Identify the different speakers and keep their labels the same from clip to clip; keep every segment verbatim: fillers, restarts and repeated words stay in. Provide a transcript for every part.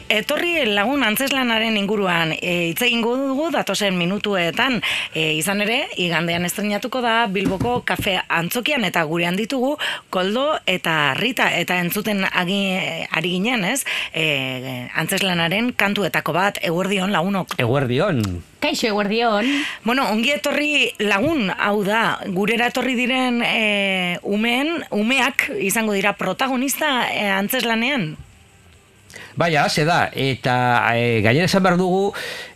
Speaker 1: etorri lagun antzeslanaren inguruan e, hitz egingo dugu datozen minutuetan. E, izan ere, igandean estrenatuko da Bilboko kafe antzokian eta gurean ditugu Koldo eta Rita eta entzuten agi, ari ginen, ez? E, antzeslanaren kantuetako bat, eguerdion lagunok.
Speaker 2: Eguerdion.
Speaker 3: Kaixo, eguerdion.
Speaker 1: Bueno, ongi etorri lagun, hau da, gurera etorri diren e, umeen, umeak izango dira protagonista e, antzeslanean.
Speaker 2: Baina, ze da, eta e, gainera esan behar dugu,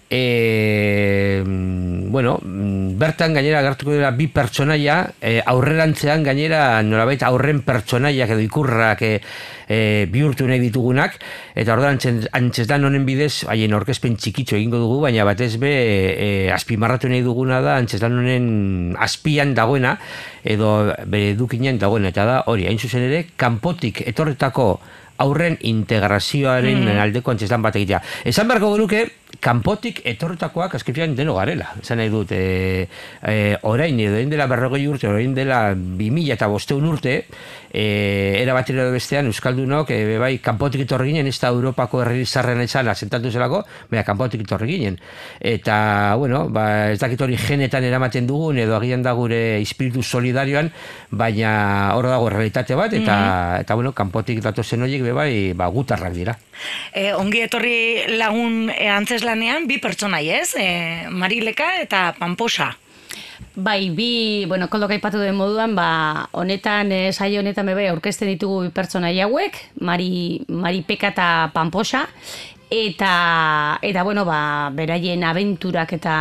Speaker 2: e, bueno, bertan gainera agertuko dira bi pertsonaia, e, aurrerantzean gainera nolabait aurren pertsonaiak edo ikurrak e, e, bihurtu nahi ditugunak, eta orduan antzeslan honen bidez, haien orkezpen txikitxo egingo dugu, baina batez be e, azpimarratu nahi duguna da antzeslan honen azpian dagoena, edo bere edukinen dagoena, eta da hori, hain zuzen ere, kanpotik etorretako aurren integrazioaren mm. aldeko antzeslan bat egitea. Esan beharko genuke, kanpotik etorretakoak azkenean deno garela. Esan nahi dut, e, e, orain edo orain dela berrogei urte, orain dela bi mila eta bosteun urte, e, era batera edo bestean Euskaldunok, e, bai, kanpotik etorri ginen, ez da Europako herri zarren ezan asentatu zelako, baina kanpotik etorri ginen. Eta, bueno, ba, ez dakit hori genetan eramaten dugun, edo agian da gure espiritu solidarioan, baina hor dago realitate bat, eta, mm. eta bueno, kanpotik datozen horiek, bai, ba, gutarrak dira.
Speaker 1: E, ongi etorri lagun e, antzeslanean bi pertsonai, ez? E, Marileka eta Pamposa.
Speaker 3: Bai, bi, bueno, Koldok aipatu den moduan, ba, honetan, e, saio honetan bebe aurkezten ditugu bi pertsonai hauek, Mari, Maripeka eta Pamposa, eta, eta bueno, ba, beraien abenturak eta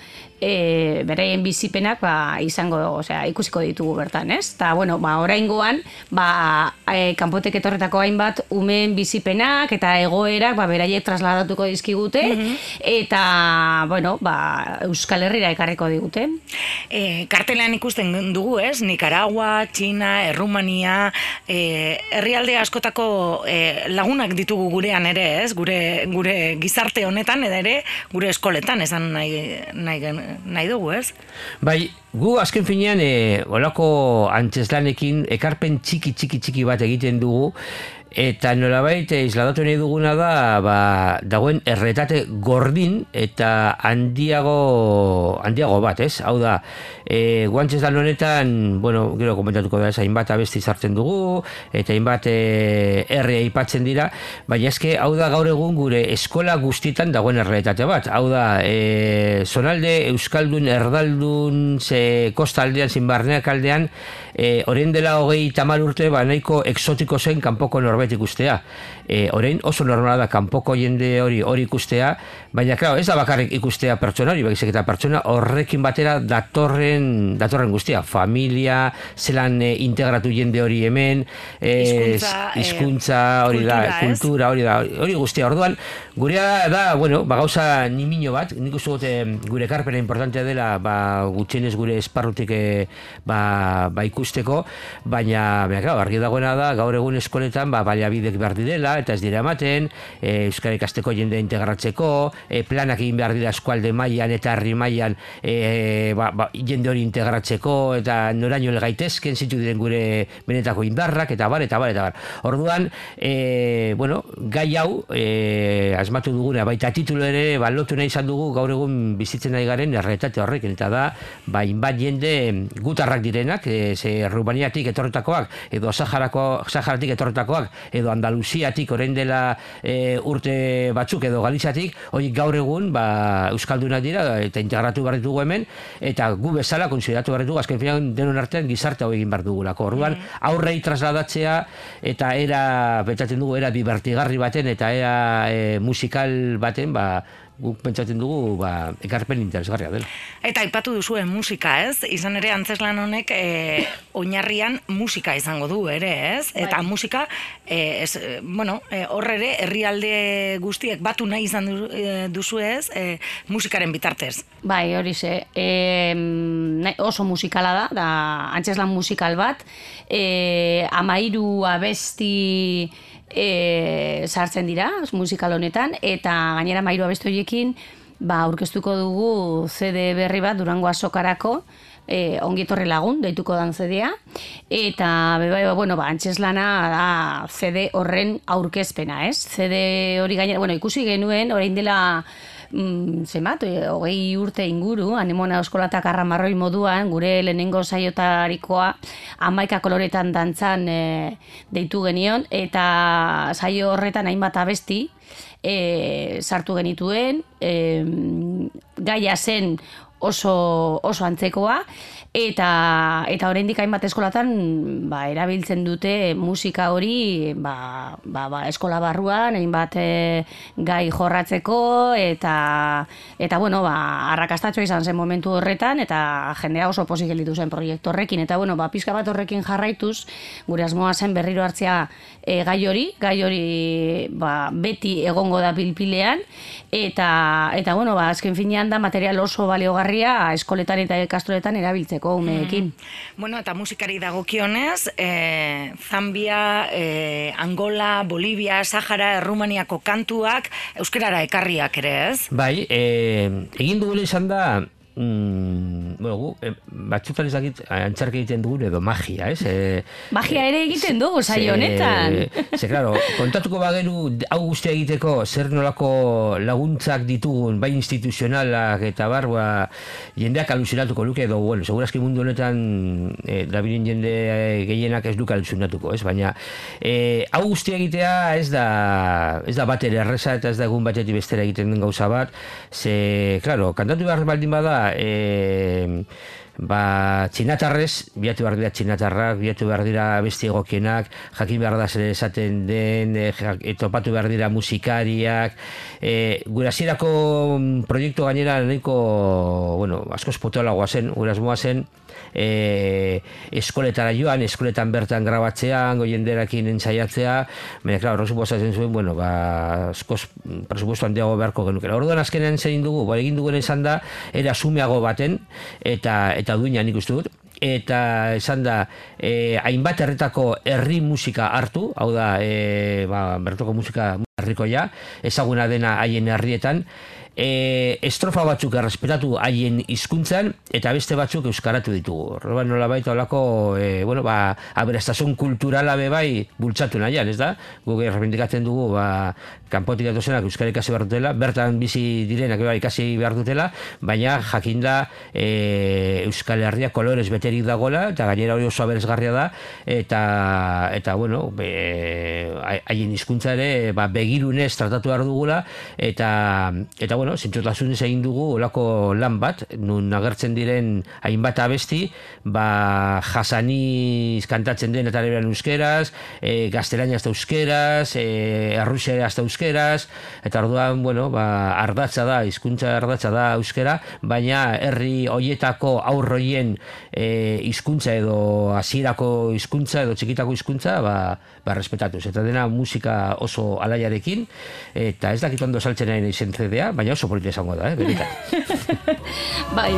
Speaker 3: E, beraien bizipenak ba, izango, osea, ikusiko ditugu bertan, ez? Eta, bueno, ba, oraingoan, ba, e, kanpotek etorretako hainbat umeen bizipenak eta egoerak ba, beraiek trasladatuko dizkigute, mm-hmm. eta, bueno, ba, Euskal Herrira ekarriko digute.
Speaker 1: E, kartelean ikusten dugu, ez? Nicaragua, Txina, Errumania, e, herrialde askotako e, lagunak ditugu gurean ere, ez? Gure, gure gizarte honetan, edo ere, gure eskoletan, esan nahi, nahi nahi dugu, ez?
Speaker 2: Bai, gu azken finean e, olako antzeslanekin ekarpen txiki txiki txiki bat egiten dugu, eta nolabait isladatu nahi duguna da ba, dagoen erretate gordin eta handiago handiago bat, ez? Hau da, e, guantzeslan honetan, bueno, gero komentatuko da ez, hainbat abesti sartzen dugu, eta hainbat e, erre aipatzen dira, baina eske hau da gaur egun gure eskola guztietan dagoen erretate bat. Hau da, e, zonalde euskaldun, erdaldun, ze kostaldean, zinbarneak aldean, e, orain dela hogei tamar urte, ba, nahiko exotiko zen kanpoko norbait ikustea. E, orain oso normala da kanpoko jende hori hori ikustea, baina claro, ez da bakarrik ikustea pertsona hori, baizik eta pertsona horrekin batera datorren datorren guztia, familia, zelan e, integratu jende hori hemen, e, hizkuntza, hori da, kultura, hori da, hori guztia. Orduan, gurea da, bueno, ba gauza nimino bat, nik uste dut gure ekarpena importantea dela, ba gutxienez gure esparrutik e, ba, ba ikusteko, baina, baina claro, argi dagoena da gaur egun eskoletan ba baliabidek behar direla, eta ez dira ematen, e, euskara ikasteko jende integratzeko, e, planak egin behar dira eskualde mailan eta herri mailan e, ba, ba, jende hori integratzeko, eta noraino gaitezken zitu diren gure benetako indarrak, eta bar, eta bar, eta bar. Orduan, e, bueno, gai hau, e, asmatu duguna, baita titulu ere, ba, lotu nahi izan dugu gaur egun bizitzen nahi garen erretate horrekin, eta da, ba, inbat jende gutarrak direnak, e, ze Rumaniatik etorretakoak, edo Saharako, Saharatik etorretakoak, edo Andaluziatik orain dela e, urte batzuk, edo Galiziatik, hori gaur egun ba, Euskaldunak dira, eta integratu behar ditugu hemen, eta gu bezala konsideratu behar ditugu, azken finan denon artean gizarte hau egin behar dugulako. Orduan, aurrei trasladatzea, eta era, pentsatzen dugu, era divertigarri baten, eta era e, musikal baten, ba, guk pentsatzen dugu ba, ekarpen interesgarria dela.
Speaker 1: Eta aipatu duzuen musika, ez? Izan ere antzeslan honek e, oinarrian musika izango du ere, ez? Eta bai. Musika, e, ez, bueno, e, horre ere, herrialde guztiek batu nahi izan du, e, duzu ez, e, musikaren bitartez.
Speaker 3: Bai, hori ze, e, oso musikala da, da antzeslan musikal bat, e, amairu abesti E, sartzen dira musikal honetan, eta gainera mairu abestu horiekin ba, aurkeztuko dugu C D berri bat Durango Azokarako, e, ongitorri lagun, deituko dan zedea, eta bebai, bueno, ba, antxeslana da zede horren aurkezpena, ez? Zede hori gainera, bueno, ikusi genuen, orain dela mm, zemat, hogei urte inguru, anemona eskolatak arramarroi moduan, gure lehenengo saiotarikoa hamaika koloretan dantzan e, deitu genion, eta saio horretan hainbat abesti e, sartu genituen, e, gaia zen oso, oso antzekoa, eta eta oraindik hainbat eskolatan ba, erabiltzen dute musika hori ba, ba, ba, eskola barruan hainbat e, gai jorratzeko eta eta bueno ba arrakastatxoa izan zen momentu horretan eta jendea oso pozik gelditu zen proiektu horrekin eta bueno ba pizka bat horrekin jarraituz gure asmoa zen berriro hartzea e, gai hori gai hori ba, beti egongo da pilpilean eta eta bueno ba azken finean da material oso baliogarria eskoletan eta ikastoletan erabiltzeko umeekin.
Speaker 1: Mm. Bueno, eta musikari dagokionez, eh, Zambia, eh, Angola, Bolivia, Sahara, Errumaniako kantuak euskarara ekarriak ere, ez?
Speaker 2: Bai, eh, egin dugule izan da, mm, bueno, gu, eh, batzutan ez dakit, antzark egiten dugun edo magia, ez? Eh,
Speaker 3: magia ere egiten dugu, saio honetan.
Speaker 2: Ze, claro, kontatuko bageru hau guztia egiteko zer nolako laguntzak ditugun, bai instituzionalak eta bar, ba, jendeak aluzinatuko luke edo, bueno, segurazki mundu honetan eh, dabilen jende gehienak ez luke aluzinatuko, ez? Baina, eh, hau guztia egitea ez da, ez da bat ere erreza eta ez da egun batetik bestera egiten den gauza bat, ze, claro, kantatu behar baldin bada, e, ba, txinatarrez, biatu behar dira txinatarrak, biatu behar dira besti egokienak, jakin behar da zer esaten den, e, e, topatu behar dira musikariak, e, gure hasierako proiektu gainera nahiko, bueno, askoz potolagoa zen, gure asmoa zen, E, eskoletara joan, eskoletan bertan grabatzean, goienderakin entzaiatzea, baina, klar, horrek suposatzen zuen, bueno, ba, askoz presupuesto handiago beharko genukela. Orduan azkenean zein dugu, ba, egin duguen izan da, era sumeago baten, eta, eta duina nik uste dut, eta esan da, e, hainbat herritako herri musika hartu, hau da, e, ba, bertoko musika herrikoia, ezaguna dena haien herrietan, E, estrofa batzuk errespetatu haien hizkuntzan eta beste batzuk euskaratu ditugu. Horba nola baita olako, e, bueno, ba, aberastasun kulturala bebai bultzatu nahian, ez da? Guk errependikatzen dugu, ba, kanpotik datozenak euskara ikasi behar dutela, bertan bizi direnak bebai ikasi behar dutela, baina jakinda e, Euskal Herria kolorez beterik dagoela, eta gainera hori oso aberesgarria da, eta, eta bueno, haien hizkuntza ere, ba, begirunez tratatu behar dugula, eta, eta bueno, zintzotasunez egin dugu olako lan bat, nun agertzen diren hainbat abesti, ba, jasaniz kantatzen den eta leberan euskeraz, e, gaztelania hasta euskeraz, e, errusia hasta euskeraz, eta orduan, bueno, ba, ardatza da, hizkuntza ardatza da euskera, baina herri hoietako aurroien e, hizkuntza edo hasierako hizkuntza edo txikitako hizkuntza, ba, ba, respetatuz. Eta dena musika oso alaiarekin, eta ez dakit ondo saltzen nahi izen C D A, baina oso polita izango da, eh, benetan.
Speaker 3: Bai.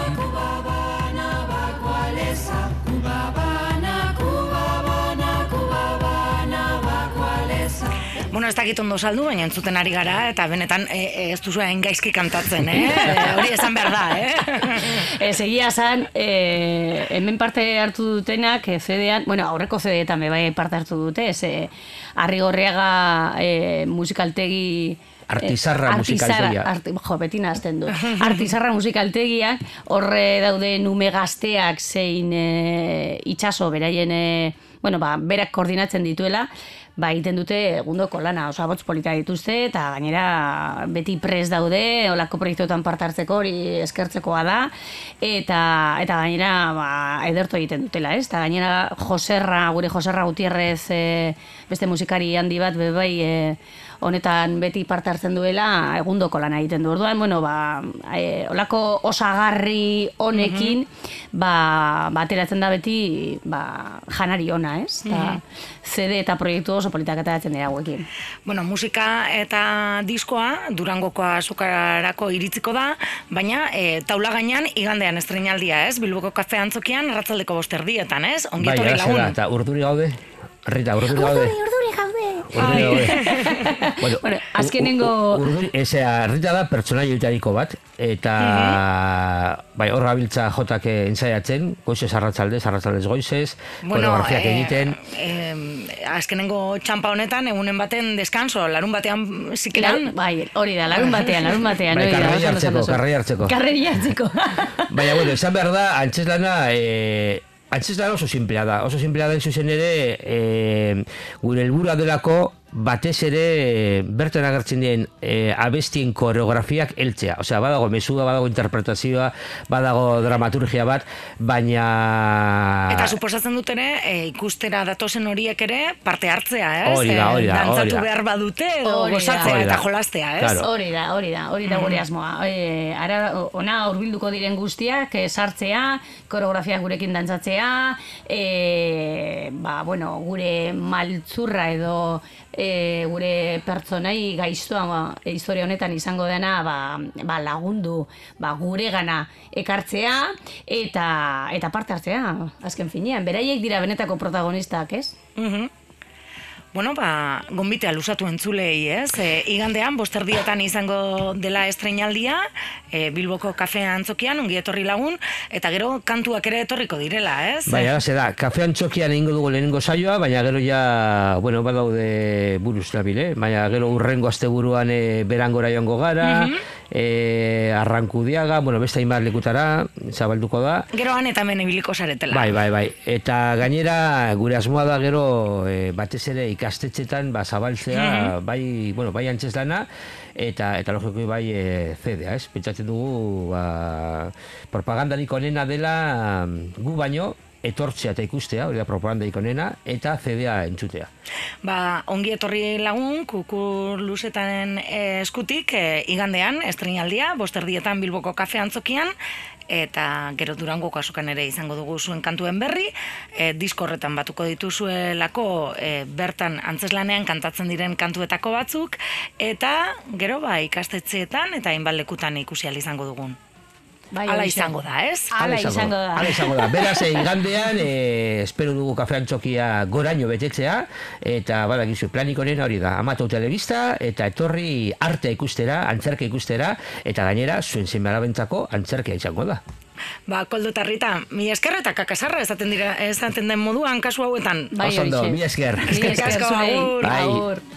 Speaker 1: Bueno, ez dakit ondo saldu, baina entzuten ari gara, eta benetan e, ez duzu hain gaizki kantatzen, eh? E, hori esan behar da, eh?
Speaker 3: Ez egia zan, e, hemen parte hartu dutenak, e, C D-an, bueno, aurreko C D-etan bai parte hartu dute, ez, e, Arrigorriaga e, musikaltegi...
Speaker 2: Artizarra e, musikaltegia.
Speaker 3: Arti, jo, betina azten du. Artizarra musikaltegiak, horre daude nume gazteak zein e, itxaso, beraien, e, bueno, ba, berak koordinatzen dituela, ba, egiten dute egundoko lana, oso abotz polita dituzte, eta gainera beti prest daude, olako proiektuetan parte hartzeko hori eskertzekoa da, eta, eta gainera ba, ederto egiten dutela, ez? Eta gainera Joserra, gure Joserra Gutierrez, e, beste musikari handi bat, bebai, e, honetan beti parte hartzen duela egundoko lana egiten du. Orduan, bueno, ba, e, olako osagarri honekin, mm-hmm. ba, ba, ateratzen da beti ba, janari ona, ez? Eta mm-hmm. C D eta proiektu oso politak ateratzen dira hauekin.
Speaker 1: Bueno, musika eta diskoa Durangokoa azokarako iritziko da, baina e, taula gainean igandean estreinaldia, ez? Bilboko kafe antzokian arratsaldeko bost erdietan, ez? Ongi etorri lagun.
Speaker 2: Bai, eta urduri gaude. Rita, urduri gaude.
Speaker 3: Urduri, urduri gaude.
Speaker 2: urduri daude.
Speaker 3: Bueno, azkenengo...
Speaker 2: Urduri, ezea, Rita da pertsonaioetariko bat, eta bai, hor gabiltza jotak ensaiatzen, goizez arratzaldez, arratzaldez goizez, koreografiak egiten.
Speaker 1: Eh, azkenengo txampa honetan, egunen baten deskanso, larun batean zikiran.
Speaker 3: Bai, hori da, larun batean, larun batean.
Speaker 2: Bai, karreri hartzeko, karreri hartzeko.
Speaker 3: Karreri hartzeko.
Speaker 2: Baina, bueno, esan behar da, antzeslana... Eh, Antzeslana oso simplea da, oso simplea da zuzen ere, e, gure helburua delako batez ere bertan agertzen dien e, abestien koreografiak heltzea. Osea, badago mesua, badago interpretazioa, badago dramaturgia bat, baina...
Speaker 1: Eta suposatzen dut ere, e, ikustera datozen horiek ere parte hartzea, ez?
Speaker 2: Hori da, hori da.
Speaker 1: Dantzatu behar badute, edo gozatzea eta jolastea, ez?
Speaker 3: Claro. Hori da, hori da, hori da gure asmoa. E, ara, ona hurbilduko diren guztiak, e, sartzea, koreografiak gurekin dantzatzea, e, ba, bueno, gure maltzurra edo E, gure pertsonai gaiztoa ba, historia honetan izango dena ba, ba lagundu ba, gure gana ekartzea eta eta parte hartzea, azken finean. Beraiek dira benetako protagonistak, ez?
Speaker 1: Mhm. Bueno, ba, gonbitea lusatu entzulei, ez? E, igandean, bosterdietan izango dela estreinaldia, e, Bilboko kafe antzokian, ongi etorri lagun, eta gero kantuak ere etorriko direla, ez?
Speaker 2: Bai, halaxe da, kafe antzokian egingo dugu lehenengo saioa, baina gero ja, bueno, badaude buruz labil, eh? Baina gero urrengo asteburuan e, berangora joango gara, mm-hmm. e, Arrankudiaga, bueno, beste hainbat lekutara, zabalduko da.
Speaker 1: Gero han eta hemen ibiliko zaretela.
Speaker 2: Bai, bai, bai. Eta gainera, gure asmoa da gero, e, batez ere ikastetxetan ba, zabaltzea, mm-hmm. bai, bueno, bai antzeslana, eta, eta logiko bai e, zedea, ez? Pentsatzen dugu, ba, propagandarik onena dela gu baino, etortzea eta ikustea, hori da propagandarik onena, eta zedea entzutea.
Speaker 1: Ba, ongi etorri lagun, Kukur Luzetaren eskutik, e, igandean, estreinaldia, bosterdietan Bilboko kafe antzokian, eta gero Durango kasukan ere izango dugu zuen kantuen berri, e, disko horretan batuko dituzuelako e, bertan antzeslanean kantatzen diren kantuetako batzuk, eta gero ba ikastetxeetan eta hainbat lekutan ikusi ahal izango dugun.
Speaker 3: Bai,
Speaker 1: Ala izango da, ez?
Speaker 3: Ala izango da.
Speaker 2: Ala izango da. Beraz, igandean, e, espero dugu kafe antzokia goraino betetzea, eta badakizu planik honena hori da, amatu telebista, eta etorri artea ikustera, antzerka ikustera, eta gainera, zuen zenbalabentzako antzerkia izango da.
Speaker 1: Ba, Koldo eta Rita, mi esker eta kakasarra esaten dira, esaten den moduan kasu hauetan.
Speaker 3: Bai,
Speaker 2: Osondo, mi esker.
Speaker 3: Mi esker,
Speaker 1: agur.
Speaker 2: Bai.